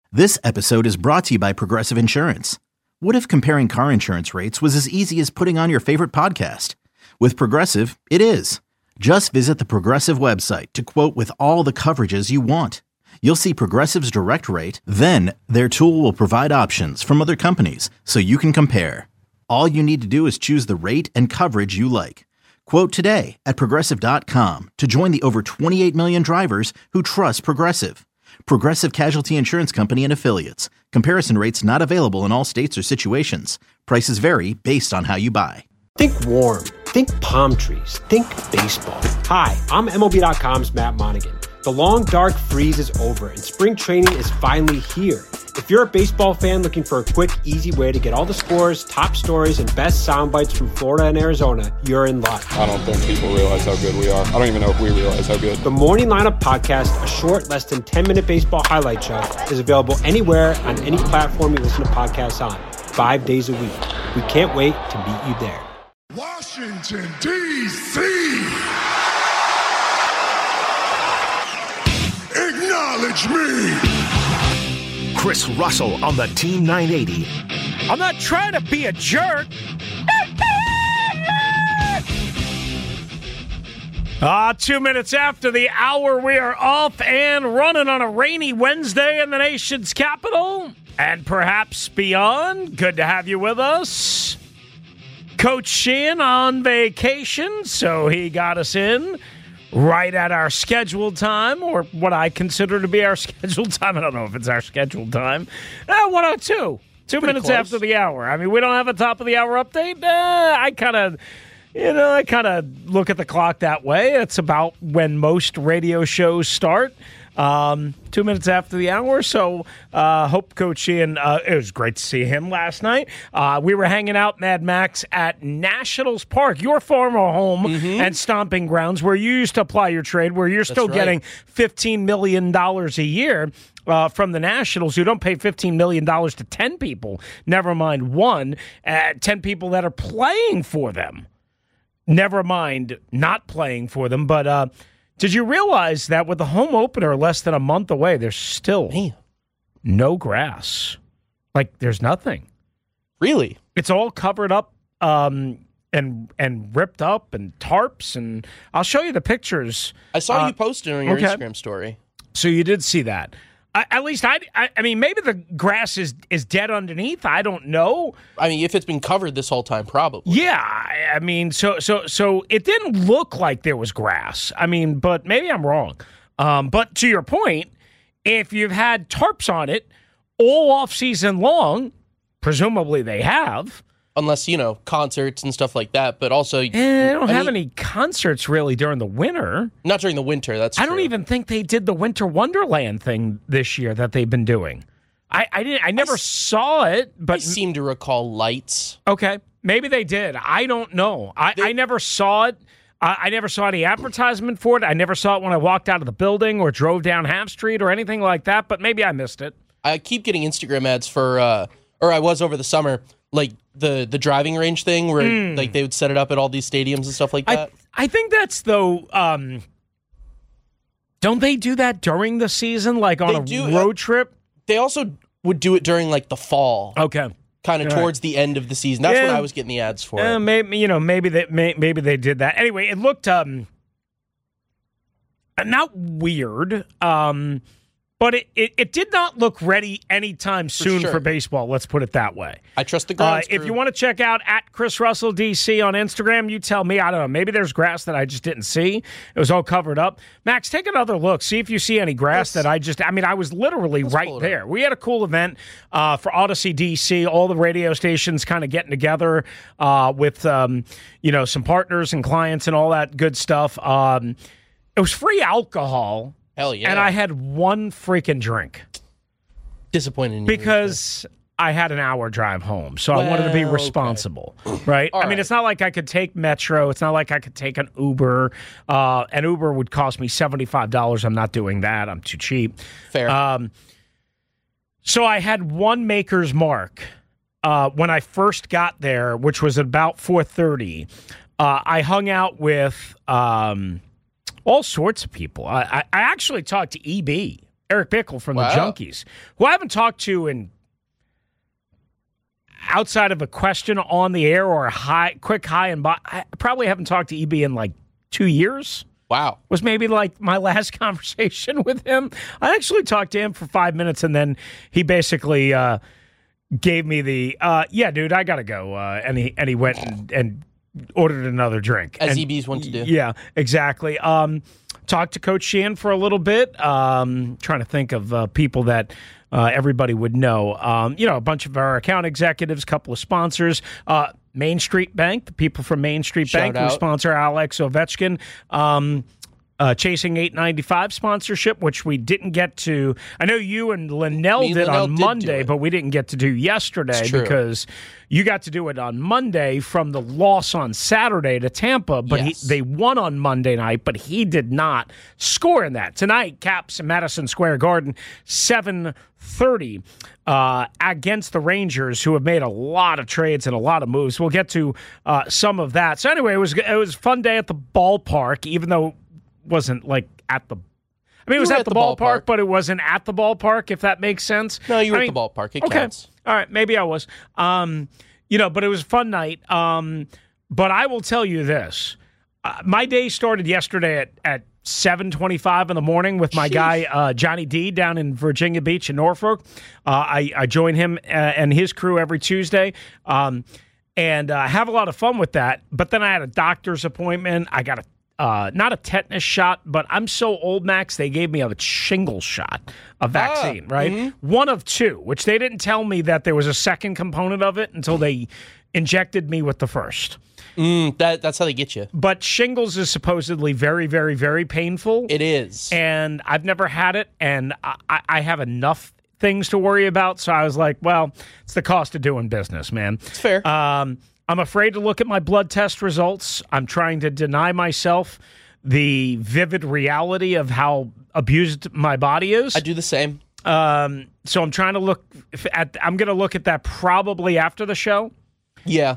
This episode is brought to you by Progressive Insurance. What if comparing car insurance rates was as easy as putting on your favorite podcast? With Progressive, it is. Just visit the Progressive website to quote with all the coverages you want. You'll see Progressive's direct rate, then their tool will provide options from other companies so you can compare. All you need to do is choose the rate and coverage you like. Quote today at Progressive.com to join the over 28 million drivers who trust Progressive. Progressive Casualty Insurance Company and Affiliates. Comparison rates not available in all states or situations. Prices vary based on how you buy. Think warm. Think palm trees. Think baseball. Hi, I'm MLB.com's Matt Monaghan. The long, dark freeze is over, and spring training is finally here. If you're a baseball fan looking for a quick, easy way to get all the scores, top stories, and best sound bites from Florida and Arizona, you're in luck. I don't think people realize how good we are. I don't even know if we realize how good. The Morning Lineup Podcast, a short, less than 10-minute baseball highlight show, is available anywhere on any platform you listen to podcasts on, 5 days a week. We can't wait to meet you there. Washington, D.C. Acknowledge me. Chris Russell on the Team 980. I'm not trying to be a jerk. 2 minutes after the hour, we are off and running on a rainy Wednesday in the nation's capital and perhaps beyond. Good to have you with us. Coach Sheehan on vacation, so he got us in right at our scheduled time, or what I consider to be our scheduled time. I don't know if it's our scheduled time. 1:02, 2 minutes close. After the hour. I mean, we don't have a top of the hour update. I kind of look at the clock that way. It's about when most radio shows start. 2 minutes after the hour, so hope Coach Sheehan, it was great to see him last night. We were hanging out, Mad Max, at Nationals Park, your former home and stomping grounds, where you used to apply your trade, where you're still getting $15 million a year from the Nationals, who don't pay $15 million to 10 people, never mind one, 10 people that are playing for them. Never mind not playing for them, but did you realize that with the home opener less than a month away, there's still no grass? Like, there's nothing. Really? It's all covered up and ripped up and tarps, and I'll show you the pictures. I saw you posted on your Instagram story. So you did see that. At least I mean, maybe the grass is dead underneath. I don't know. I mean, if it's been covered this whole time, probably. Yeah, I mean, so it didn't look like there was grass. I mean, but maybe I'm wrong. But to your point, if you've had tarps on it all off season long, presumably they have. Unless, concerts and stuff like that, but also... They don't have any concerts, really, during the winter. Not during the winter, that's true. I don't even think they did the Winter Wonderland thing this year that they've been doing. I never saw it, but... I seem to recall lights. Okay, maybe they did. I don't know. I never saw it. I never saw any advertisement for it. I never saw it when I walked out of the building or drove down Half Street or anything like that, but maybe I missed it. I keep getting Instagram ads for, or I was over the summer, like the driving range thing where like they would set it up at all these stadiums and stuff like that. I think that's, though, don't they do that during the season, like on road trip? They also would do it during like the fall. Okay. Kind of towards the end of the season. That's when I was getting the ads for it. Maybe they did that. Anyway, it looked not weird, but it did not look ready anytime soon for baseball. Let's put it that way. I trust the grounds crew. If you want to check out at Chris Russell DC on Instagram, you tell me. I don't know. Maybe there's grass that I just didn't see. It was all covered up. Max, take another look. See if you see any grass that I was literally right there. We had a cool event for Odyssey DC. All the radio stations kind of getting together with some partners and clients and all that good stuff. It was free alcohol. Hell yeah. And I had one freaking drink. Disappointed in you. Because I had an hour drive home, so I wanted to be responsible, right? I mean, it's not like I could take Metro. It's not like I could take an Uber. An Uber would cost me $75. I'm not doing that. I'm too cheap. Fair. So I had one Maker's Mark when I first got there, which was about 4:30. I hung out with all sorts of people. I actually talked to EB Eric Bickle from the Junkies, who I haven't talked to in outside of a question on the air or a quick hi and bye. I probably haven't talked to EB in like 2 years. Wow. Was maybe like my last conversation with him. I actually talked to him for 5 minutes, and then he basically gave me the, yeah, dude, I got to go. And he went and ordered another drink. As EBs want to do. Yeah, exactly. Talked to Coach Sheehan for a little bit. Trying to think of people that everybody would know. A bunch of our account executives, a couple of sponsors. Main Street Bank, the people from Main Street Bank who sponsor Alex Ovechkin. Chasing 895 sponsorship, which we didn't get to. I know you and Linnell did on Monday, but we didn't get to do yesterday because you got to do it on Monday from the loss on Saturday to Tampa, but they won on Monday night, but he did not score in that. Tonight, Caps Madison Square Garden, 7:30 against the Rangers, who have made a lot of trades and a lot of moves. We'll get to some of that. So anyway, it was a fun day at the ballpark, even though wasn't like at the it was at the ballpark, but it wasn't at the ballpark, if that makes sense. No, you were at the ballpark. It counts. All right, maybe I was. But it was a fun night. But I will tell you this. My day started yesterday at 7:25 in the morning with my guy Johnny D down in Virginia Beach in Norfolk. I join him and his crew every Tuesday. And have a lot of fun with that. But then I had a doctor's appointment. I got not a tetanus shot, but I'm so old, Max, they gave me a shingle shot, a vaccine, right? Mm-hmm. One of two, which they didn't tell me that there was a second component of it until they injected me with the first. That's how they get you. But shingles is supposedly very, very, very painful. It is. And I've never had it, and I have enough things to worry about, so I was like, well, it's the cost of doing business, man. It's fair. I'm afraid to look at my blood test results. I'm trying to deny myself the vivid reality of how abused my body is. I do the same. So I'm trying to look at. I'm going to look at that probably after the show. Yeah.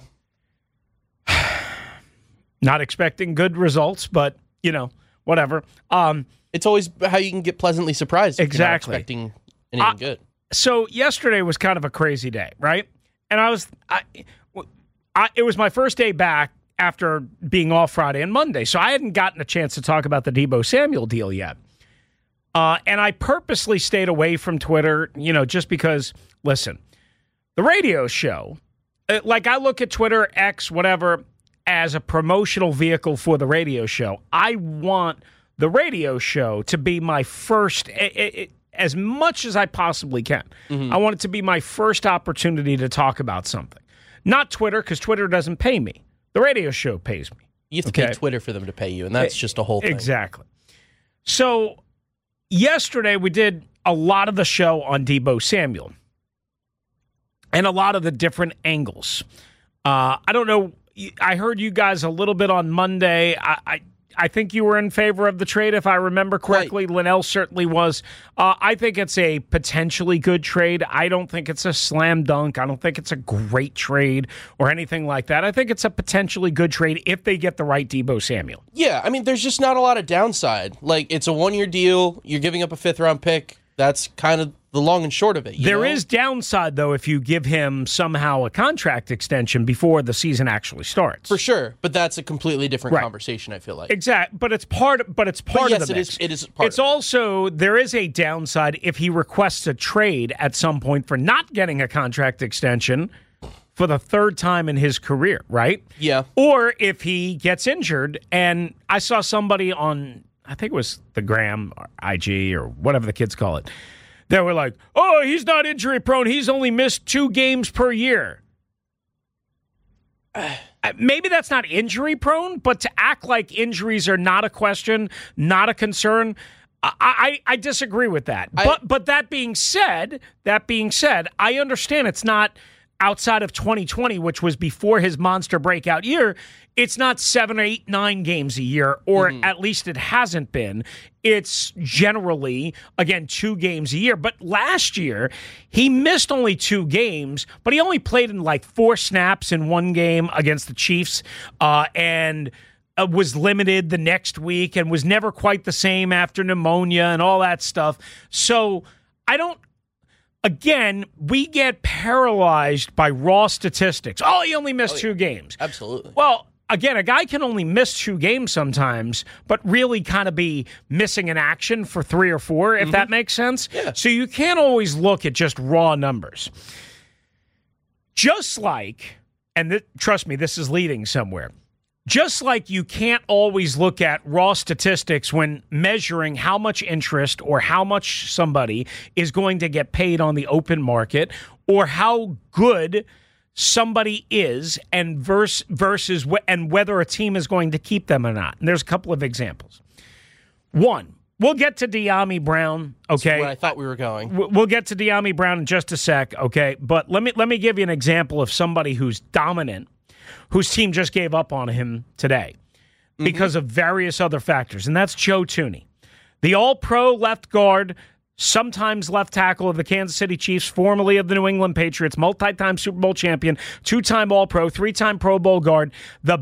Not expecting good results, but whatever. It's always how you can get pleasantly surprised. Exactly. If you're not expecting anything good. So yesterday was kind of a crazy day, right? And it was my first day back after being off Friday and Monday, so I hadn't gotten a chance to talk about the Deebo Samuel deal yet. And I purposely stayed away from Twitter, just because, listen, the radio show, like I look at Twitter, X, whatever, as a promotional vehicle for the radio show. I want the radio show to be my first, as much as I possibly can. Mm-hmm. I want it to be my first opportunity to talk about something. Not Twitter, because Twitter doesn't pay me. The radio show pays me. You have to pay Twitter for them to pay you, and that's just a whole thing. Exactly. So yesterday we did a lot of the show on Deebo Samuel and a lot of the different angles. I don't know. I heard you guys a little bit on Monday. I think you were in favor of the trade, if I remember correctly. Right. Linnell certainly was. I think it's a potentially good trade. I don't think it's a slam dunk. I don't think it's a great trade or anything like that. I think it's a potentially good trade if they get the right Deebo Samuel. Yeah, I mean, there's just not a lot of downside. Like, it's a 1-year deal. You're giving up a 5th-round pick. That's kind of the long and short of it. There is downside, though, if you give him somehow a contract extension before the season actually starts. For sure, but that's a completely different conversation, I feel like. Exactly, but it's part of the mix. It is part It's also, there is a downside if he requests a trade at some point for not getting a contract extension for the third time in his career, right? Yeah. Or if he gets injured, and I saw somebody on, I think it was the Gram or IG or whatever the kids call it, they were like, oh, he's not injury prone. He's only missed 2 games per year. Maybe that's not injury prone, but to act like injuries are not a question, not a concern, I disagree with that. But that being said, I understand it's not outside of 2020, which was before his monster breakout year. It's not 7, 8, 9 games a year, or at least it hasn't been. It's generally, again, 2 games a year. But last year, he missed only 2 games, but he only played in like 4 snaps in 1 game against the Chiefs. And was limited the next week and was never quite the same after pneumonia and all that stuff. So again, we get paralyzed by raw statistics. Oh, he only missed 2 games. Absolutely. Well, again, a guy can only miss 2 games sometimes, but really kind of be missing in action for 3 or 4, if that makes sense. Yeah. So you can't always look at just raw numbers. Just like, and trust me, this is leading somewhere. Just like you can't always look at raw statistics when measuring how much interest or how much somebody is going to get paid on the open market or how good somebody is and versus and whether a team is going to keep them or not. And there's a couple of examples. One, we'll get to De'Ami Brown, okay? That's where I thought we were going. We'll get to De'Ami Brown in just a sec, okay? But let me give you an example of somebody who's dominant, whose team just gave up on him today because of various other factors, and that's Joe Thuney. The all-pro left guard, sometimes left tackle of the Kansas City Chiefs, formerly of the New England Patriots, multi-time Super Bowl champion, 2-time All-Pro, 3-time Pro Bowl guard, the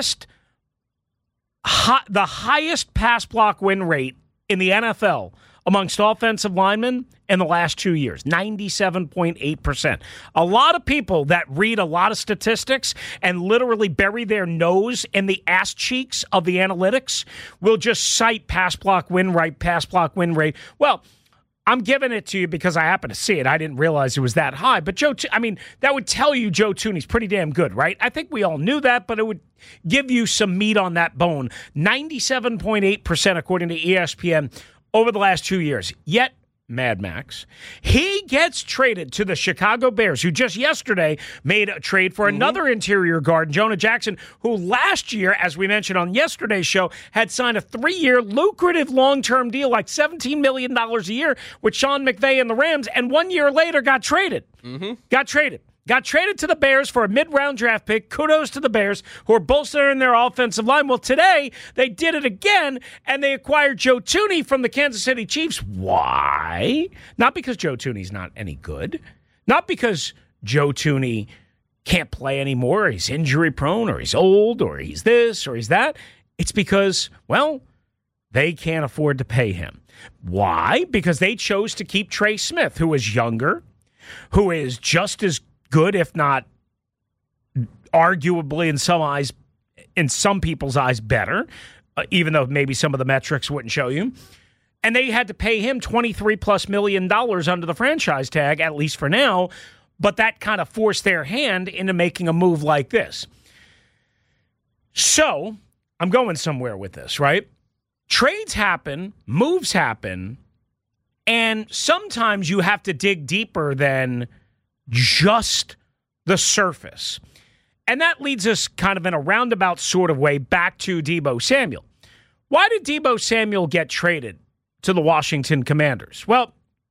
highest pass block win rate in the NFL amongst offensive linemen in the last 2 years, 97.8%. A lot of people that read a lot of statistics and literally bury their nose in the ass cheeks of the analytics will just cite pass block win rate. Well, I'm giving it to you because I happen to see it. I didn't realize it was that high. But that would tell you Joe Thuney's pretty damn good, right? I think we all knew that, but it would give you some meat on that bone. 97.8% according to ESPN over the last 2 years. Yet, Mad Max, he gets traded to the Chicago Bears, who just yesterday made a trade for another interior guard, Jonah Jackson, who last year, as we mentioned on yesterday's show, had signed a 3-year lucrative long-term deal, like $17 million a year with Sean McVay and the Rams, and 1 year later got traded. Got traded to the Bears for a mid-round draft pick. Kudos to the Bears, who are bolstering their offensive line. Well, today, they did it again, and they acquired Joe Thuney from the Kansas City Chiefs. Why? Not because Joe Thuney's not any good. Not because Joe Thuney can't play anymore, or he's injury-prone, or he's old, or he's this, or he's that. It's because, well, they can't afford to pay him. Why? Because they chose to keep Trey Smith, who is younger, who is just as good, if not arguably in some people's eyes better, even though maybe some of the metrics wouldn't show you. And they had to pay him $23+ million under the franchise tag, at least for now, but that kind of forced their hand into making a move like this. So, I'm going somewhere with this, right? Trades happen, moves happen, and sometimes you have to dig deeper than just the surface. And that leads us kind of in a roundabout sort of way back to Deebo Samuel. Why did Deebo Samuel get traded to the Washington Commanders? Well,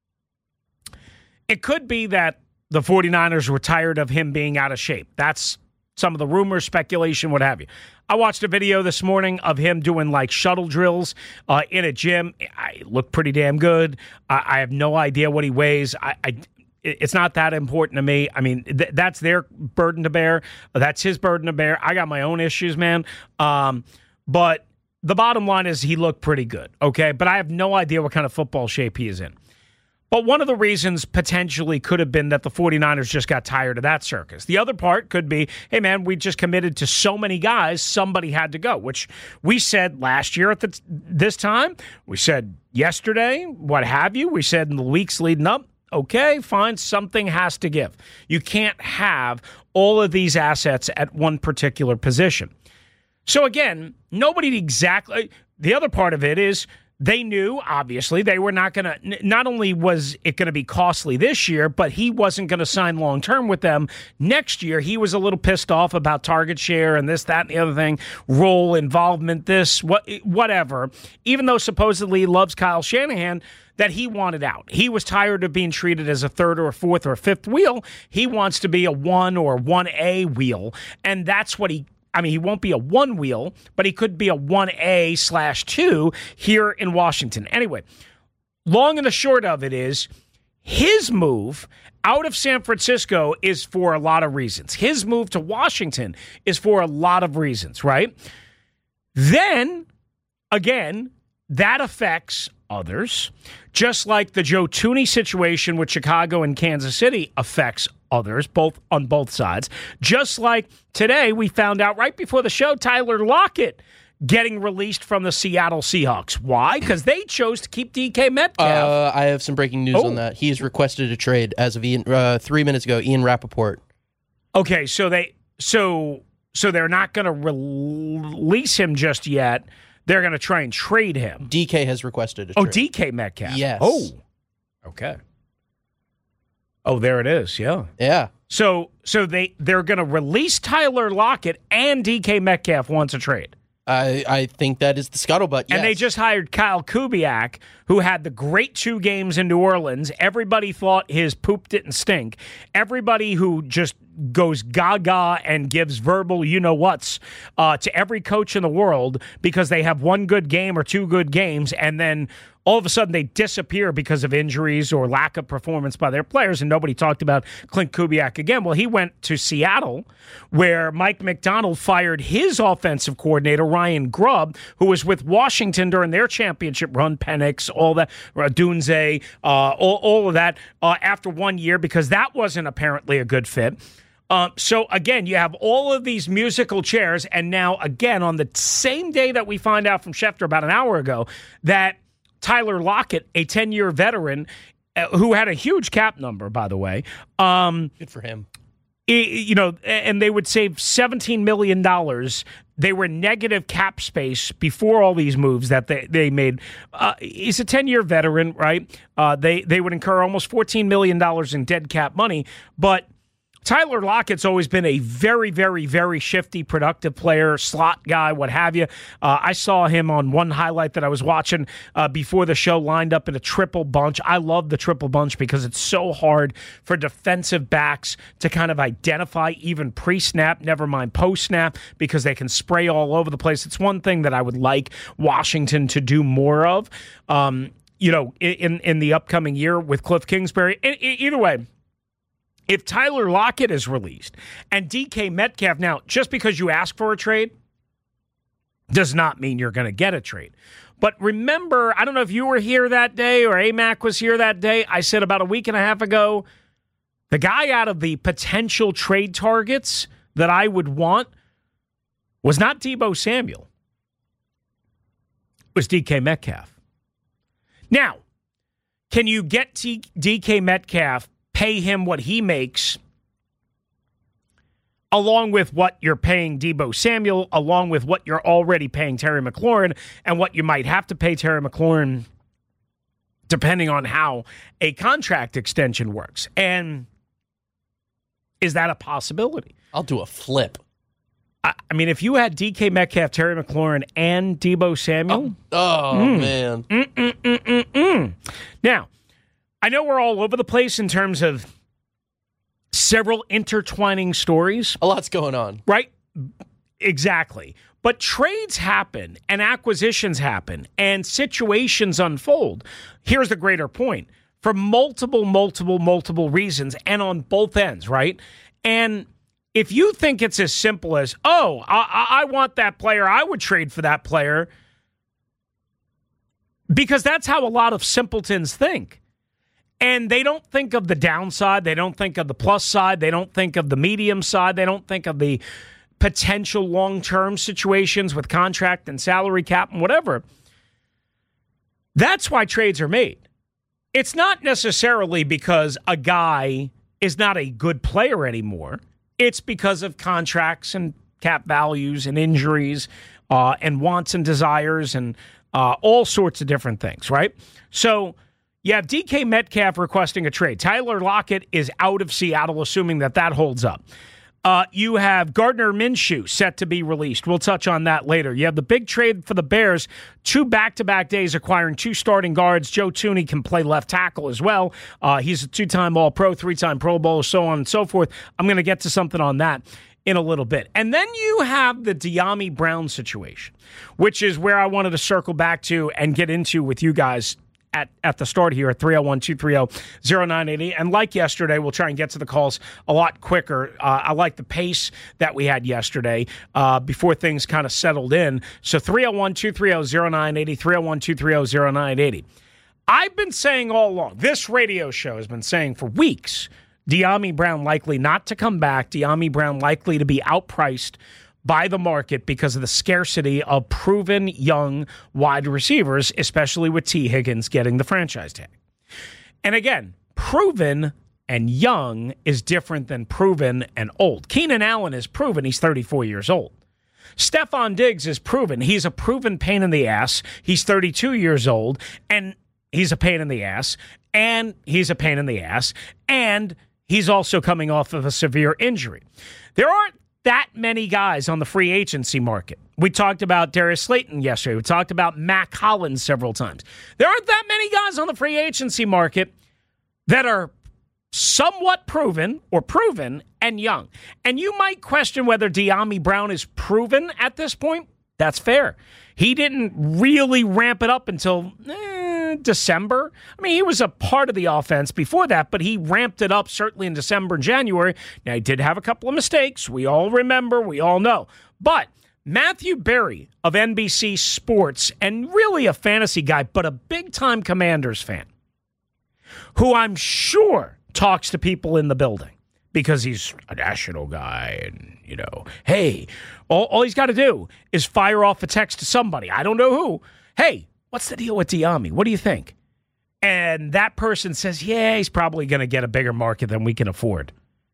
it could be that the 49ers were tired of him being out of shape. That's some of the rumors, speculation, what have you. I watched a video this morning of him doing like shuttle drills in a gym. I look pretty damn good. I have no idea what he weighs. It's not that important to me. I mean, that's their burden to bear. That's his burden to bear. I got my own issues, man. But the bottom line is he looked pretty good, okay? But I have no idea what kind of football shape he is in. But one of the reasons potentially could have been that the 49ers just got tired of that circus. The other part could be, hey, man, we just committed to so many guys, somebody had to go, which we said last year at this time. We said yesterday, what have you. We said in the weeks leading up. Okay, fine, something has to give. You can't have all of these assets at one particular position. So again, nobody exactly, the other part of it is they knew, obviously, they were not going to, not only was it going to be costly this year, but he wasn't going to sign long-term with them next year. He was a little pissed off about target share and this, that, and the other thing, role, involvement, this, whatever. Even though supposedly he loves Kyle Shanahan, that he wanted out. He was tired of being treated as a third or a fourth or a fifth wheel. He wants to be a 1 or 1A wheel, and that's what he won't be a 1 wheel, but he could be a 1A/2 here in Washington. Anyway, long and the short of it is his move out of San Francisco is for a lot of reasons. His move to Washington is for a lot of reasons, right? Then, again, that affects others, just like the Joe Thuney situation with Chicago and Kansas City affects others, on both sides. Just like today, we found out right before the show, Tyler Lockett getting released from the Seattle Seahawks. Why? Because they chose to keep DK Metcalf. I have some breaking news on that. He's requested a trade as of 3 minutes ago. Ian Rappaport. Okay, so they're not going to release him just yet. They're going to try and trade him. DK has requested a trade. Oh, DK Metcalf. Yes. Oh, okay. Oh, there it is. Yeah. Yeah. So they're going to release Tyler Lockett and DK Metcalf wants a trade. I think that is the scuttlebutt, yes. And they just hired Kyle Kubiak, who had the great 2 games in New Orleans. Everybody thought his poop didn't stink. Everybody who just goes gaga and gives verbal you-know-whats to every coach in the world because they have 1 good game or 2 good games, and then all of a sudden they disappear because of injuries or lack of performance by their players, and nobody talked about Clint Kubiak again. Well, he went to Seattle, where Mike McDonald fired his offensive coordinator, Ryan Grubb, who was with Washington during their championship run, Penix, all that, Dunze, all of that, after 1 year because that wasn't apparently a good fit. So, again, you have all of these musical chairs, and now, again, on the same day that we find out from Schefter about an hour ago that Tyler Lockett, a 10-year veteran who had a huge cap number, by the way. Good for him. And they would save $17 million. They were negative cap space before all these moves that they made. He's a 10-year veteran, right? They would incur almost $14 million in dead cap money, but Tyler Lockett's always been a very, very, very shifty, productive player, slot guy, what have you. I saw him on one highlight that I was watching before the show lined up in a triple bunch. I love the triple bunch because it's so hard for defensive backs to kind of identify even pre-snap, never mind post-snap, because they can spray all over the place. It's one thing that I would like Washington to do more of, in the upcoming year with Cliff Kingsbury. Either way, if Tyler Lockett is released and DK Metcalf, now, just because you ask for a trade does not mean you're going to get a trade. But remember, I don't know if you were here that day or AMAC was here that day. I said about a week and a half ago, the guy out of the potential trade targets that I would want was not Deebo Samuel. It was DK Metcalf. Now, can you get DK Metcalf, pay him what he makes, along with what you're paying Deebo Samuel, along with what you're already paying Terry McLaurin, and what you might have to pay Terry McLaurin depending on how a contract extension works? And is that a possibility? I'll do a flip. I mean, if you had DK Metcalf, Terry McLaurin, and Deebo Samuel. Man. Now, I know we're all over the place in terms of several intertwining stories. A lot's going on. Right? Exactly. But trades happen and acquisitions happen and situations unfold. Here's the greater point. For multiple reasons and on both ends, right? And if you think it's as simple as, I want that player, I would trade for that player, because that's how a lot of simpletons think. And they don't think of the downside. They don't think of the plus side. They don't think of the medium side. They don't think of the potential long-term situations with contract and salary cap and whatever. That's why trades are made. It's not necessarily because a guy is not a good player anymore. It's because of contracts and cap values and injuries and wants and desires and all sorts of different things, right? So you have DK Metcalf requesting a trade. Tyler Lockett is out of Seattle, assuming that holds up. You have Gardner Minshew set to be released. We'll touch on that later. You have the big trade for the Bears, 2 back-to-back days acquiring 2 starting guards. Joe Thuney can play left tackle as well. He's a 2-time All-Pro, 3-time Pro Bowler, so on and so forth. I'm going to get to something on that in a little bit. And then you have the Dyami Brown situation, which is where I wanted to circle back to and get into with you guys at the start here at 301-230-0980. And like yesterday, we'll try and get to the calls a lot quicker. I like the pace that we had yesterday before things kind of settled in. So 301-230-0980, 301-230-0980. I've been saying all along, this radio show has been saying for weeks, Dyami Brown likely not to come back, Dyami Brown likely to be outpriced by the market because of the scarcity of proven young wide receivers, especially with T. Higgins getting the franchise tag. And again, proven and young is different than proven and old. Keenan Allen is proven. He's 34 years old. Stephon Diggs is proven. He's a proven pain in the ass. He's 32 years old, and he's a pain in the ass, and he's a pain in the ass, and he's also coming off of a severe injury. There aren't that many guys on the free agency market. We talked about Darius Slayton yesterday. We talked about Mac Hollins several times. There aren't that many guys on the free agency market that are somewhat proven and young. And you might question whether Dyami Brown is proven at this point. That's fair. He didn't really ramp it up until December. I mean, he was a part of the offense before that, but he ramped it up certainly in December and January. Now, he did have a couple of mistakes. We all remember. We all know. But Matthew Berry of NBC Sports, and really a fantasy guy, but a big-time Commanders fan, who I'm sure talks to people in the building because he's a national guy and, you know, hey, all he's got to do is fire off a text to somebody. I don't know who. Hey, what's the deal with Dyami? What do you think? And that person says, yeah, he's probably going to get a bigger market than we can afford.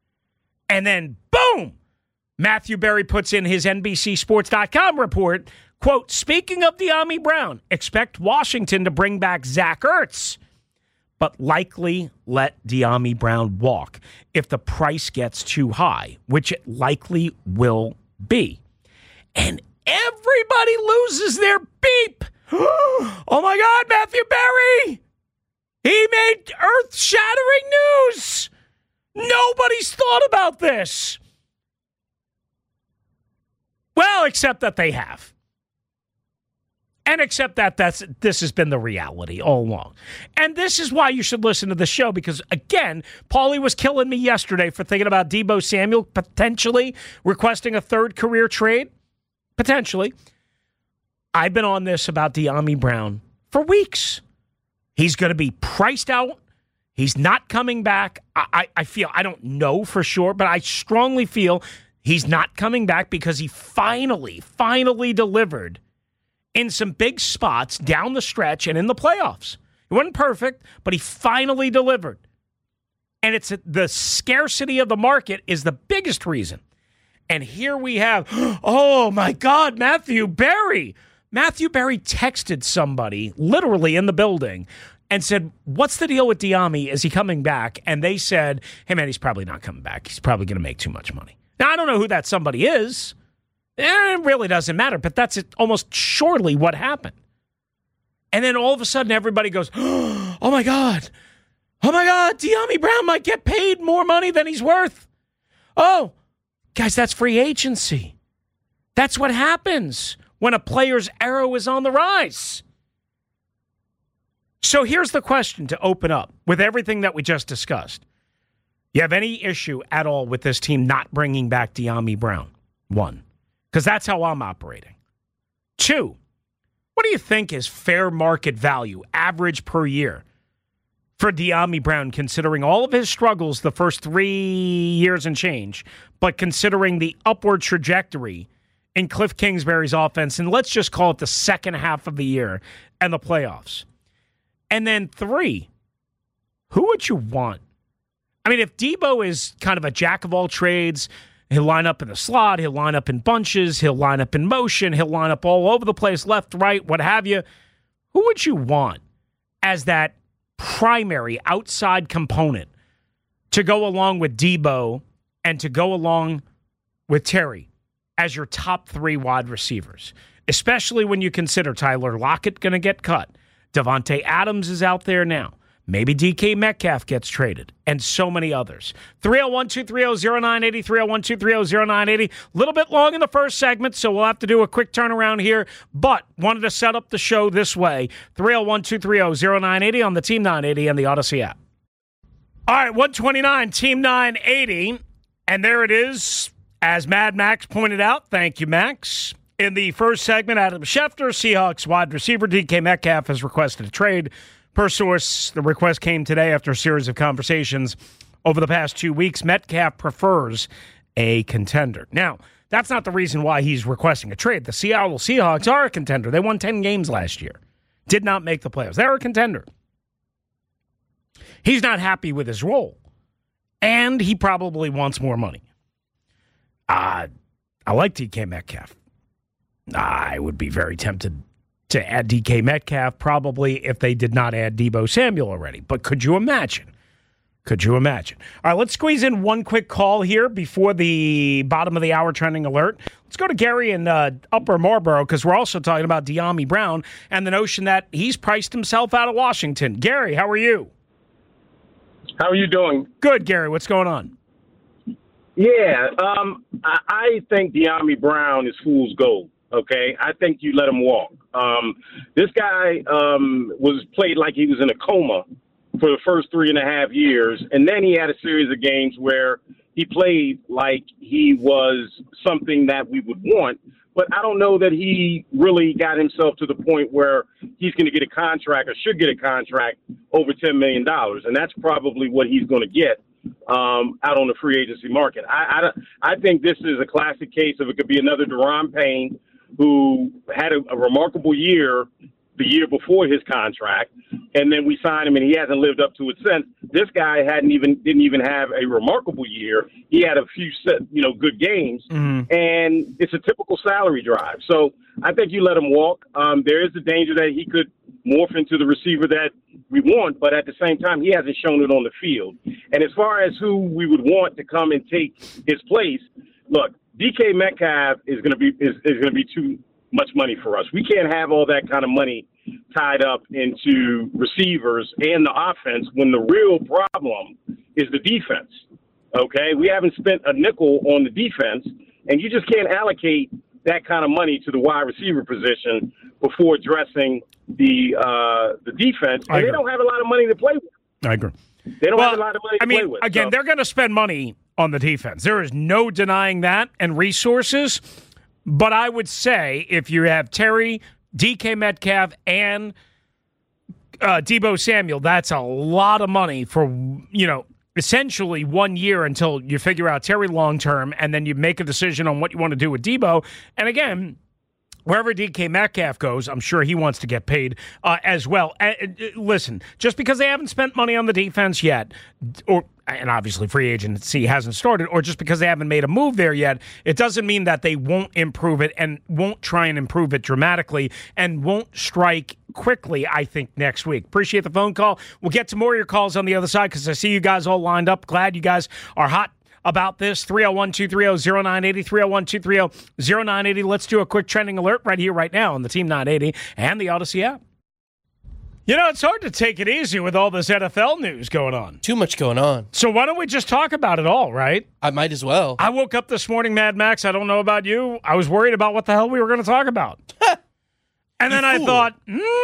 And then, boom, Matthew Berry puts in his NBCSports.com report, quote, speaking of Dyami Brown, expect Washington to bring back Zach Ertz, but likely let Dyami Brown walk if the price gets too high, which it likely will be. And everybody loses their beep. Oh, my God, Matthew Berry. He made earth-shattering news. Nobody's thought about this. Well, except that they have. And except that this has been the reality all along. And this is why you should listen to the show, because, again, Paulie was killing me yesterday for thinking about Deebo Samuel potentially requesting a third career trade. Potentially. I've been on this about Dyami Brown for weeks. He's going to be priced out. He's not coming back. I feel, I don't know for sure, but I strongly feel he's not coming back because he finally delivered in some big spots down the stretch and in the playoffs. It wasn't perfect, but he finally delivered. And it's the scarcity of the market is the biggest reason. And here we have, oh my God, Matthew Berry. Matthew Berry texted somebody literally in the building and said, what's the deal with Dyami? Is he coming back? And they said, hey, man, he's probably not coming back. He's probably going to make too much money. Now, I don't know who that somebody is. It really doesn't matter, but that's almost surely what happened. And then all of a sudden, everybody goes, oh, my God. Oh, my God, Dyami Brown might get paid more money than he's worth. Oh, guys, that's free agency. That's what happens when a player's arrow is on the rise. So here's the question to open up with everything that we just discussed. You have any issue at all with this team not bringing back Dyami Brown? One, because that's how I'm operating. Two, what do you think is fair market value, average per year, for Dyami Brown, considering all of his struggles the first 3 years and change, but considering the upward trajectory in Cliff Kingsbury's offense, and let's just call it the second half of the year and the playoffs? And then three, who would you want? I mean, if Deebo is kind of a jack of all trades, he'll line up in the slot, he'll line up in bunches, he'll line up in motion, he'll line up all over the place, left, right, what have you. Who would you want as that primary outside component to go along with Deebo and to go along with Terry as your top three wide receivers, especially when you consider Tyler Lockett going to get cut. Devontae Adams is out there now. Maybe DK Metcalf gets traded, and so many others. 301-230-0980, 301-230-0980. A little bit long in the first segment, so we'll have to do a quick turnaround here, but wanted to set up the show this way. 301-230-0980 on the Team 980 and the Odyssey app. All right, 129, Team 980, and there it is, as Mad Max pointed out. Thank you, Max. In the first segment, Adam Schefter, Seahawks wide receiver DK Metcalf has requested a trade. Per source, the request came today after a series of conversations over the past 2 weeks. Metcalf prefers a contender. Now, that's not the reason why he's requesting a trade. The Seattle Seahawks are a contender. They won 10 games last year. Did not make the playoffs. They're a contender. He's not happy with his role. And he probably wants more money. I like DK Metcalf. I would be very tempted to add DK Metcalf, probably if they did not add Deebo Samuel already. But could you imagine? Could you imagine? All right, let's squeeze in one quick call here before the bottom of the hour trending alert. Let's go to Gary in Upper Marlboro, because we're also talking about Dyami Brown and the notion that he's priced himself out of Washington. Gary, how are you? How are you doing? Good, Gary. What's going on? Yeah, I think Dyami Brown is fool's gold. Okay, I think you let him walk. This guy was played like he was in a coma for the first 3.5 years, and then he had a series of games where he played like he was something that we would want. But I don't know that he really got himself to the point where he's going to get a contract or should get a contract over $10 million, and that's probably what he's going to get out on the free agency market. I think this is a classic case of it could be another Daron Payne, who had a remarkable year the year before his contract, and then we signed him, and he hasn't lived up to it since. This guy didn't even have a remarkable year. He had a few good games, and it's a typical salary drive. So I think you let him walk. There is the danger that he could morph into the receiver that we want, but at the same time, he hasn't shown it on the field. And as far as who we would want to come and take his place, look, DK Metcalf is going to be too much money for us. We can't have all that kind of money tied up into receivers and the offense when the real problem is the defense. Okay, we haven't spent a nickel on the defense, and you just can't allocate that kind of money to the wide receiver position before addressing the defense. And they don't have a lot of money to play with. I agree. They don't have a lot of money to play with. Again, they're going to spend money on the defense. There is no denying that, and resources. But I would say if you have Terry, DK Metcalf, and Deebo Samuel, that's a lot of money for, essentially 1 year until you figure out Terry long-term, and then you make a decision on what you want to do with Deebo. And again, wherever DK Metcalf goes, I'm sure he wants to get paid as well. Listen, just because they haven't spent money on the defense yet, and obviously free agency hasn't started, or just because they haven't made a move there yet, it doesn't mean that they won't improve it and won't try and improve it dramatically and won't strike quickly, I think, next week. Appreciate the phone call. We'll get to more of your calls on the other side because I see you guys all lined up. Glad you guys are hot about this. 301-230-0980, 301-230-0980. Let's do a quick trending alert right here, right now on the Team 980 and the Odyssey app. It's hard to take it easy with all this NFL news going on. Too much going on. So why don't we just talk about it all, right? I might as well. I woke up this morning, Mad Max, I don't know about you, I was worried about what the hell we were going to talk about. And then I thought,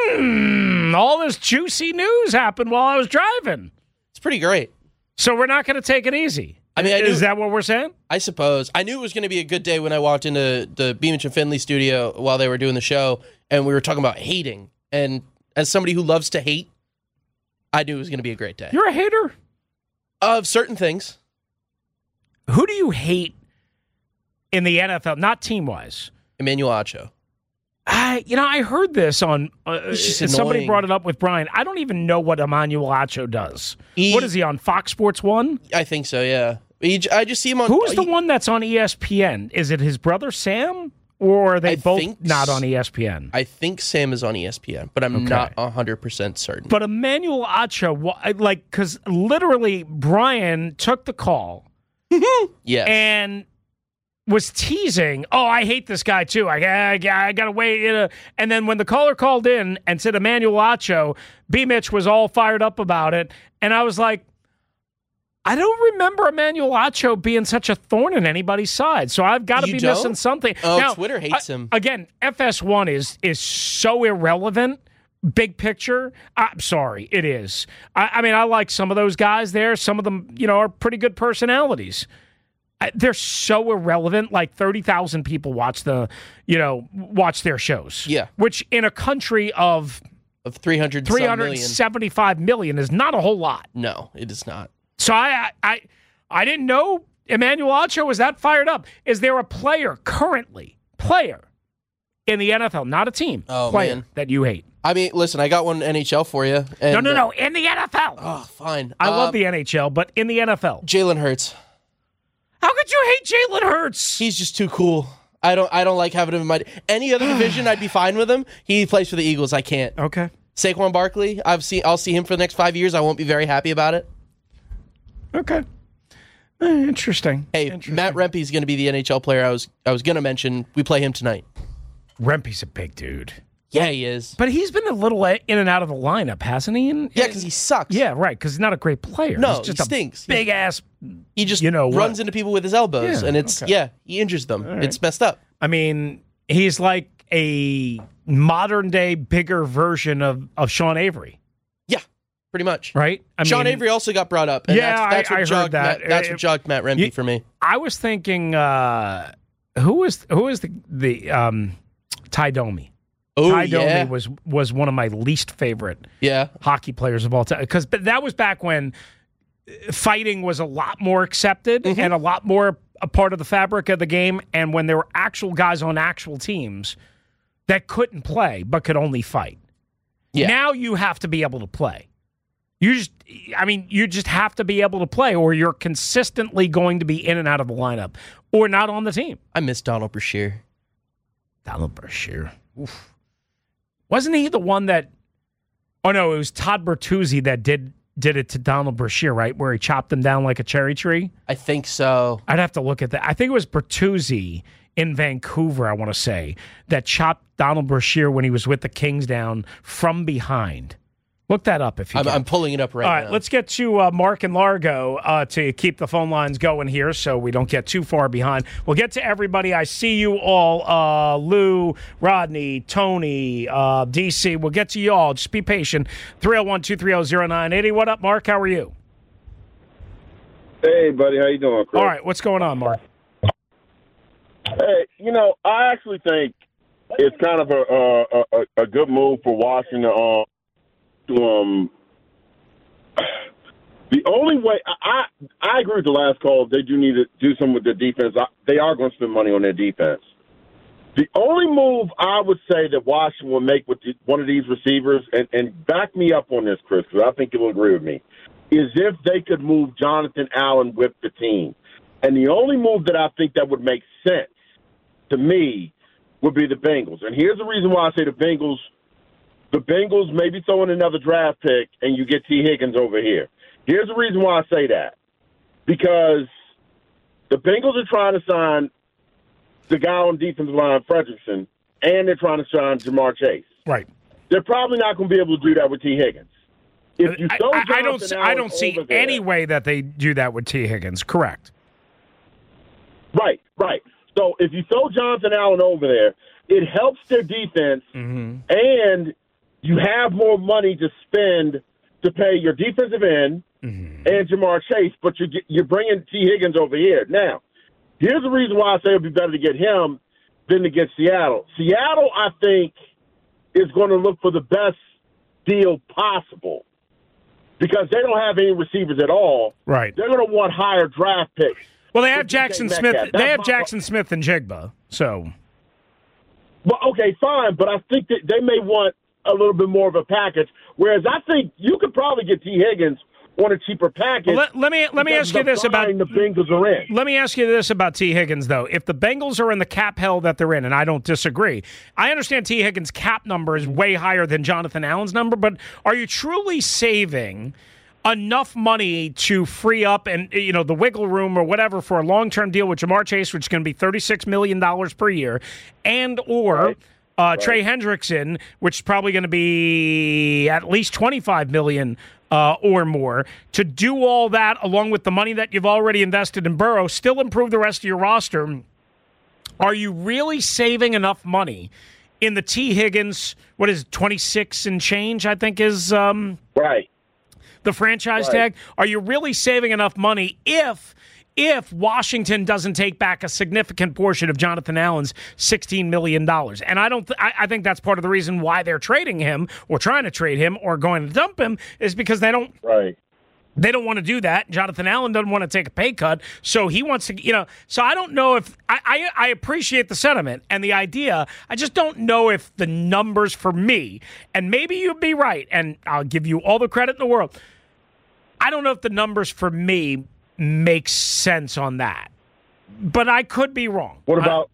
all this juicy news happened while I was driving. It's pretty great. So we're not going to take it easy. Is that what we're saying? I suppose. I knew it was going to be a good day when I walked into the Beamich and Finley studio while they were doing the show, and we were talking about hating. And as somebody who loves to hate, I knew it was going to be a great day. You're a hater? Of certain things. Who do you hate in the NFL, not team-wise? Emmanuel Acho. I heard this on somebody annoying. brought it up with Brian. I don't even know what Emmanuel Acho does. What is he on Fox Sports 1? I think so, yeah. I just see him on... Who's the one that's on ESPN? Is it his brother Sam? Or are they both not on ESPN? I think Sam is on ESPN, but I'm not 100% certain. But Emmanuel Acho, because literally Brian took the call. Yes. And was teasing, I hate this guy too. I got to wait. And then when the caller called in and said Emmanuel Acho, B-Mitch was all fired up about it. And I was like, I don't remember Emmanuel Acho being such a thorn in anybody's side. So I've got to be missing something. Oh, now, Twitter hates him. Again, FS1 is so irrelevant. Big picture, I'm sorry, it is. I mean, I like some of those guys there. Some of them, are pretty good personalities. They're so irrelevant. Like 30,000 people watch watch their shows. Yeah, which in a country of 375 million is not a whole lot. No, it is not. So I didn't know Emmanuel Acho was that fired up. Is there a player in the NFL, not a team, player that you hate? I mean, listen, I got one NHL for you. And, no, in the NFL. Oh, fine. I love the NHL, but in the NFL. Jalen Hurts. How could you hate Jalen Hurts? He's just too cool. I don't like having him in my any other division. I'd be fine with him. He plays for the Eagles. I can't. Okay. Saquon Barkley. I'll see him for the next 5 years. I won't be very happy about it. Okay. Interesting. Hey, Matt Rempe's going to be the NHL player I was going to mention. We play him tonight. Rempe's a big dude. Yeah, he is. But he's been a little in and out of the lineup, hasn't he? Yeah, because he sucks. Yeah, right, because he's not a great player. No, he's just he stinks. Big ass. He just runs into people with his elbows, and he injures them. Right. It's messed up. I mean, he's like a modern-day, bigger version of Sean Avery. Yeah, pretty much. Right? Sean Avery also got brought up. And that's what heard that. That's what jogged Matt Rempe for me. I was thinking, who is the Ty Domi? Oh, Ty Domi was one of my least favorite hockey players of all time. But that was back when fighting was a lot more accepted and a lot more a part of the fabric of the game, and when there were actual guys on actual teams that couldn't play but could only fight. Yeah. Now you have to be able to play. You just have to be able to play, or you're consistently going to be in and out of the lineup or not on the team. I miss Donald Brashear. Donald Brashear. Oof. Wasn't he the one that... Oh, no, it was Todd Bertuzzi that did it to Donald Brashear, right? Where he chopped him down like a cherry tree? I think so. I'd have to look at that. I think it was Bertuzzi in Vancouver, I want to say, that chopped Donald Brashear when he was with the Kings down from behind. Look that up if you can. I'm pulling it up right now. All right, let's get to Mark and Largo to keep the phone lines going here so we don't get too far behind. We'll get to everybody. I see you all. Lou, Rodney, Tony, DC. We'll get to you all. Just be patient. 301-230-0980. What up, Mark? How are you? Hey, buddy. How you doing, Chris? All right, what's going on, Mark? Hey, I actually think it's kind of a good move for Washington the only way I agree with the last call. They do need to do something with their defense. They are going to spend money on their defense. The only move I would say that Washington will make with one of these receivers, and back me up on this, Chris, because I think you'll agree with me, is if they could move Jonathan Allen with the team. And the only move that I think that would make sense to me would be the Bengals. And here's the reason why I say the Bengals maybe throw in another draft pick and you get T. Higgins over here. Here's the reason why I say that. Because the Bengals are trying to sign the guy on defensive line, Fredrickson, and they're trying to sign Jamar Chase. Right. They're probably not going to be able to do that with T. Higgins. If you I don't see any way that they do that with T. Higgins. Correct. Right. So if you throw Jonathan Allen over there, it helps their defense, and you have more money to spend to pay your defensive end and Jamar Chase, but you're bringing T. Higgins over here. Now, here's the reason why I say it would be better to get him than to get Seattle. Seattle, I think, is going to look for the best deal possible because they don't have any receivers at all. Right. They're going to want higher draft picks. Well, they have Jackson Smith. They have Jackson Smith and Jigba, so. Well, okay, fine, but I think that they may want a little bit more of a package, whereas I think you could probably get T. Higgins on a cheaper package. Well, let me ask you this about the Bengals are in. Let me ask you this about T. Higgins, though. If the Bengals are in the cap hell that they're in, and I don't disagree, I understand T. Higgins' cap number is way higher than Jonathan Allen's number, but are you truly saving enough money to free up and the wiggle room or whatever for a long-term deal with Jamar Chase, which is going to be $36 million per year, and or Trey Hendrickson, which is probably going to be at least $25 million or more, to do all that along with the money that you've already invested in Burrow, still improve the rest of your roster. Are you really saving enough money in the T. Higgins, what is it, 26 and change, I think is right. The franchise tag? Are you really saving enough money if Washington doesn't take back a significant portion of Jonathan Allen's $16 million? And I think that's part of the reason why they're trading him or trying to trade him or going to dump him is because they don't They don't want to do that. Jonathan Allen doesn't want to take a pay cut, so he wants to, So I don't know if I appreciate the sentiment and the idea. I just don't know if the numbers for me, and maybe you'd be right, and I'll give you all the credit in the world. I don't know if the numbers for me make sense on that, but I could be wrong. What about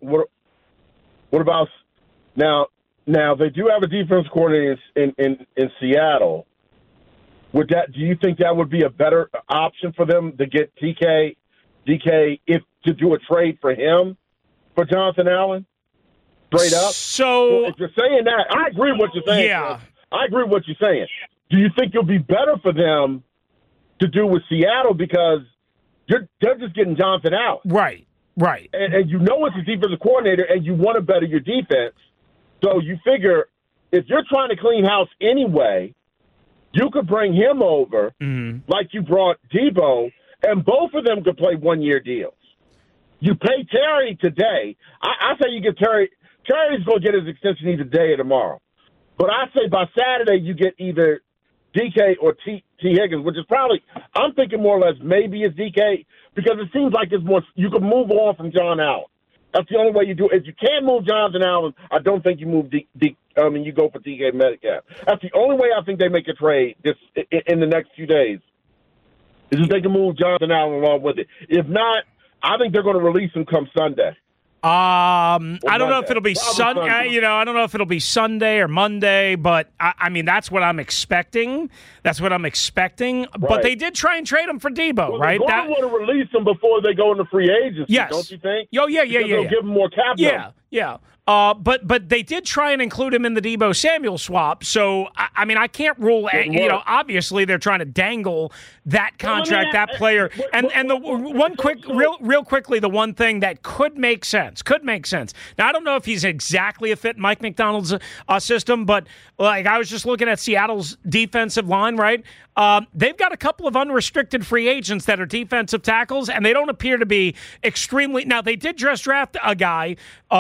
now? Now they do have a defense coordinator in Seattle. Do you think that would be a better option for them to get DK to do a trade for him for Jonathan Allen? Straight up. So if you're saying that, I agree with what you're saying. Yeah, I agree with what you're saying. Do you think it'll be better for them to do with Seattle because they're just getting Jonathan Allen? Right. And it's a defensive coordinator, and you want to better your defense. So you figure if you're trying to clean house anyway, you could bring him over like you brought Debo, and both of them could play one-year deals. You pay Terry today. I say you get Terry. Terry's going to get his extension either today or tomorrow. But I say by Saturday you get either DK or T. Higgins, which is probably, I'm thinking more or less maybe it's DK because it seems like it's more, you can move on from John Allen. That's the only way you do it. If you can't move Jonathan Allen, I don't think you move you go for DK Metcalf. That's the only way I think they make a trade in the next few days. Is if they can move Jonathan Allen along with it. If not, I think they're going to release him come Sunday. I don't know if it'll be Sunday. I don't know if it'll be Sunday or Monday, but I mean that's what I'm expecting. That's what I'm expecting. Right. But they did try and trade him for Debo, right? They want to release him before they go into free agency. Yes. Don't you think? Yeah. They'll give him more cap. Yeah. But they did try and include him in the Debo Samuel swap. So I mean, I can't rule. Obviously they're trying to dangle that contract, that player, and the one real quickly, the one thing that could make sense. Now I don't know if he's exactly a fit in Mike McDonald's system, but like I was just looking at Seattle's defensive line, right? They've got a couple of unrestricted free agents that are defensive tackles, and they don't appear to be extremely. Now they did just draft a guy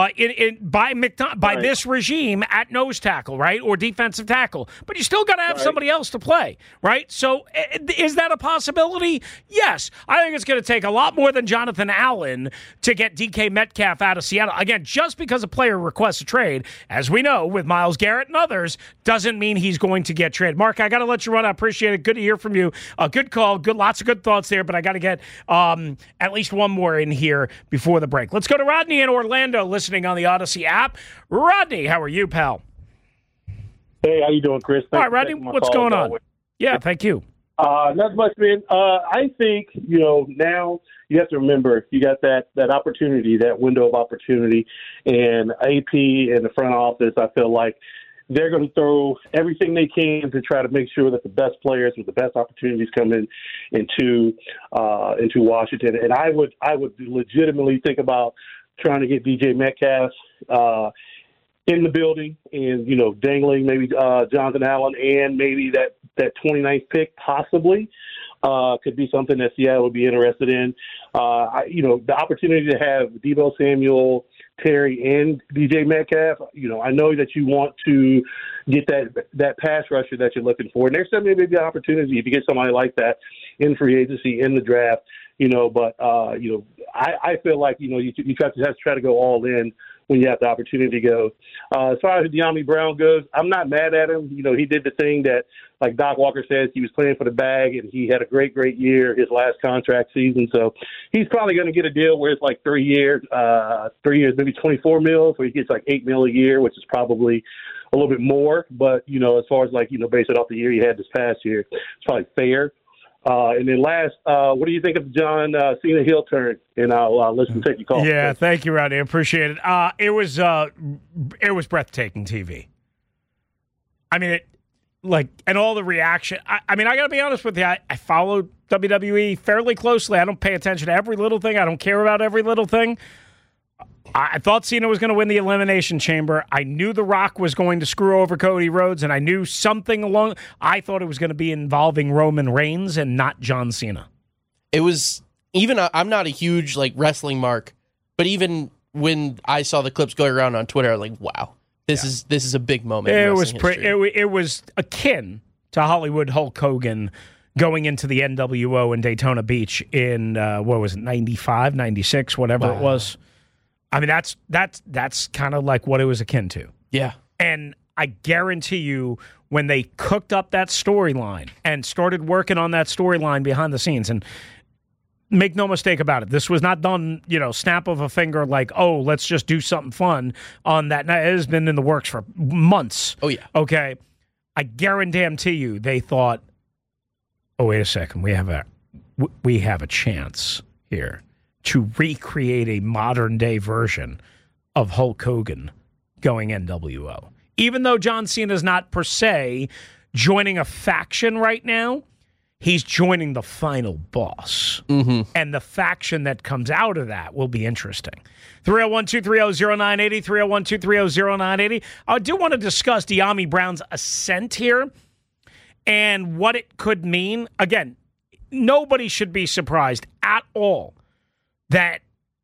by this regime at nose tackle, right, or defensive tackle, but you still got to have somebody else to play, right? So is that a possibility? Yes, I think it's going to take a lot more than Jonathan Allen to get DK Metcalf out of Seattle. Again, just because a player requests a trade, as we know with Myles Garrett and others, doesn't mean he's going to get traded. Mark, I got to let you run. I appreciate it. Good to hear from you. Good call. Lots of good thoughts there, but I got to get at least one more in here before the break. Let's go to Rodney in Orlando, listening on the Odyssey app. Rodney, how are you, pal? Hey, how you doing, Chris? All right, Rodney, what's going on? Yeah, thank you. Not much, man. I think, now you have to remember you got that opportunity, that window of opportunity, and AP and the front office, I feel like they're going to throw everything they can to try to make sure that the best players with the best opportunities come into Washington. And I would legitimately think about trying to get DJ Metcalf in the building and, dangling maybe Jonathan Allen and maybe that 29th pick possibly could be something that Seattle would be interested in. The opportunity to have Debo Samuel, Terry, and DJ Metcalf, I know that you want to get that pass rusher that you're looking for. And there's certainly maybe an opportunity if you get somebody like that in free agency, in the draft, but I feel like, you have to try to go all in when you have the opportunity to go. As far as Dyami Brown goes, I'm not mad at him. He did the thing that, like Doc Walker says, he was playing for the bag, and he had a great year his last contract season. So he's probably going to get a deal where it's like 3 years, maybe $24 million, where he gets like $8 million a year, which is probably a little bit more. But, as far as base it off the year he had this past year, it's probably fair. And then last, what do you think of John Cena heel turn? And I'll listen to take your call. Yeah, thank you, Rodney. I appreciate it. It was breathtaking TV. I mean, and all the reaction. I mean, I got to be honest with you. I follow WWE fairly closely. I don't pay attention to every little thing. I don't care about every little thing. I thought Cena was going to win the Elimination Chamber. I knew The Rock was going to screw over Cody Rhodes, and I knew something along. I thought it was going to be involving Roman Reigns and not John Cena. It was even. I'm not a huge wrestling mark, but even when I saw the clips going around on Twitter, I was like, "Wow, this is a big moment." It was it was akin to Hollywood Hulk Hogan going into the NWO in Daytona Beach in what was it, 95, 96, whatever it was. I mean, that's kind of like what it was akin to. Yeah. And I guarantee you, when they cooked up that storyline and started working on that storyline behind the scenes, and make no mistake about it, this was not done, snap of a finger like, oh, let's just do something fun on that night. It has been in the works for months. Oh, yeah. Okay. I guarantee you, they thought, oh, wait a second, we have a chance here to recreate a modern-day version of Hulk Hogan going NWO. Even though John Cena is not, per se, joining a faction right now, he's joining the final boss. Mm-hmm. And the faction that comes out of that will be interesting. 301-230-0980, 301-230-0980. I do want to discuss Dyami Brown's ascent here and what it could mean. Again, nobody should be surprised at all that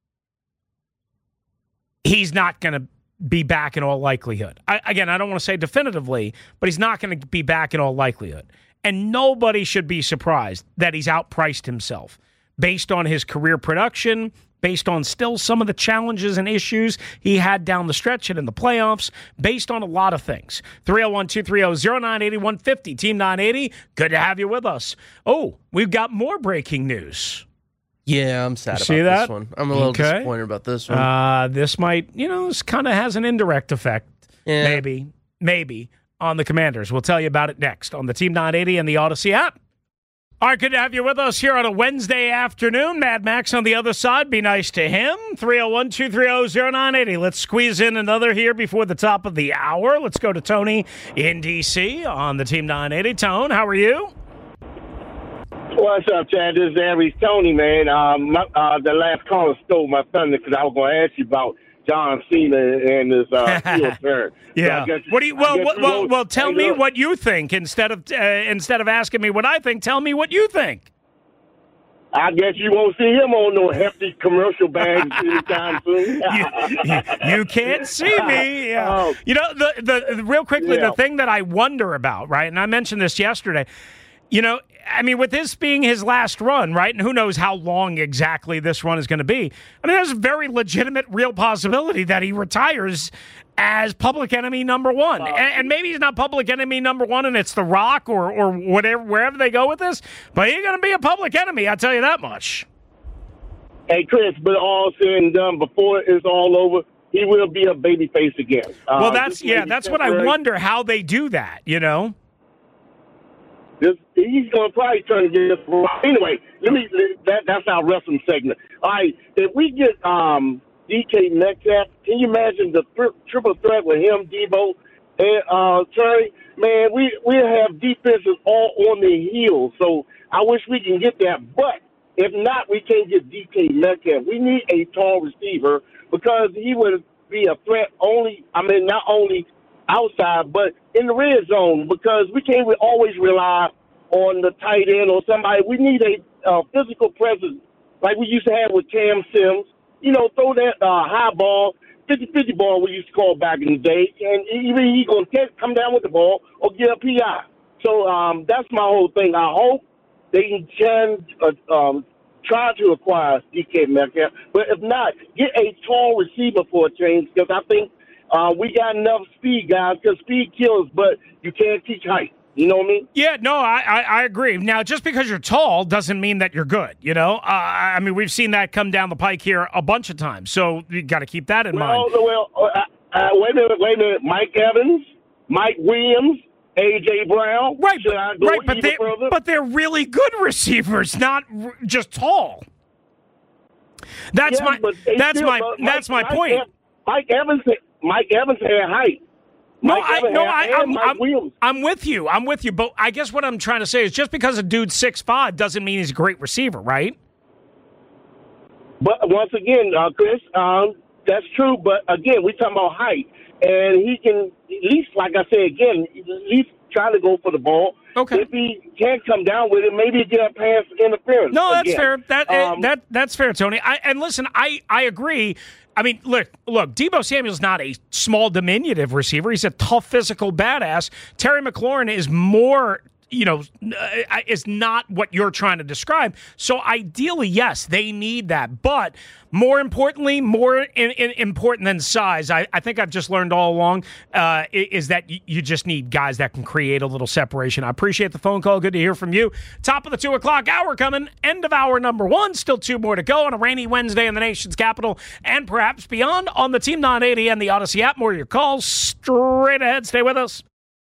he's not going to be back in all likelihood. I don't want to say definitively, but he's not going to be back in all likelihood. And nobody should be surprised that he's outpriced himself based on his career production, based on still some of the challenges and issues he had down the stretch and in the playoffs, based on a lot of things. 301-230-0980-150, Team 980, good to have you with us. Oh, we've got more breaking news. Yeah, I'm sad about this one. I'm a little disappointed about this one. This might, this kind of has an indirect effect, maybe, on the Commanders. We'll tell you about it next on the Team 980 and the Odyssey app. All right, good to have you with us here on a Wednesday afternoon. Mad Max on the other side. Be nice to him. 301-230-0980. Let's squeeze in another here before the top of the hour. Let's go to Tony in D.C. on the Team 980. Tone, how are you? What's up, Chad? This is Aries Tony, man. The last caller stole my thunder because I was going to ask you about John Cena and his heel turn. Yeah. So tell me what you think instead of asking me what I think. Tell me what you think. I guess you won't see him on no hefty commercial bags anytime soon. you can't see me. Yeah. The real quickly, the thing that I wonder about, right? And I mentioned this yesterday. With this being his last run, right, and who knows how long exactly this run is going to be, there's a very legitimate, real possibility that he retires as public enemy number one. And maybe he's not public enemy number one and it's The Rock or whatever, wherever they go with this, but he's going to be a public enemy, I'll tell you that much. Hey, Chris, but all said and done, before it's all over, he will be a babyface again. Well, that's what I wonder, how they do that, He's going to probably turn to get this. Anyway, that's our wrestling segment. All right, if we get DK Metcalf, can you imagine the triple threat with him, Debo, and Terry? Man, we'll have defenses all on their heels. So I wish we can get that. But if not, we can't get DK Metcalf. We need a tall receiver because he would be a threat not only outside, but in the red zone, because we can't always rely on the tight end or somebody. We need a physical presence like we used to have with Cam Sims. Throw that high ball, 50-50 ball we used to call back in the day, and either he's going to come down with the ball or get a PI. So that's my whole thing. I hope they can try to acquire DK Metcalf, but if not, get a tall receiver for a change, because I think we got enough speed, guys, because speed kills, but you can't teach height. You know what I mean? Yeah, no, I agree. Now, just because you're tall doesn't mean that you're good, we've seen that come down the pike here a bunch of times, so you got to keep that in mind. Wait a minute. Mike Evans, Mike Williams, A.J. Brown. Right, Should I go even further? but they're really good receivers, not just tall. That's my point. Mike Evans had height. I'm with you. But I guess what I'm trying to say is just because a dude's 6'5" doesn't mean he's a great receiver, right? But once again, Chris, that's true. But again, we're talking about height, and he can at least, like I said again, at least try to go for the ball. Okay. If he can't come down with it, maybe get a pass interference. No, that's again. fair. That's fair, Tony. And listen, I agree. I mean, look, Deebo Samuel's not a small, diminutive receiver. He's a tough, physical badass. Terry McLaurin is more, is not what you're trying to describe. So ideally, yes, they need that. But more importantly, more important than size, I think I've just learned all along, is that you just need guys that can create a little separation. I appreciate the phone call. Good to hear from you. Top of the 2 o'clock hour coming. End of hour number 1. Still 2 more to go on a rainy Wednesday in the nation's capital and perhaps beyond on the Team 980 and the Odyssey app. More of your calls straight ahead. Stay with us.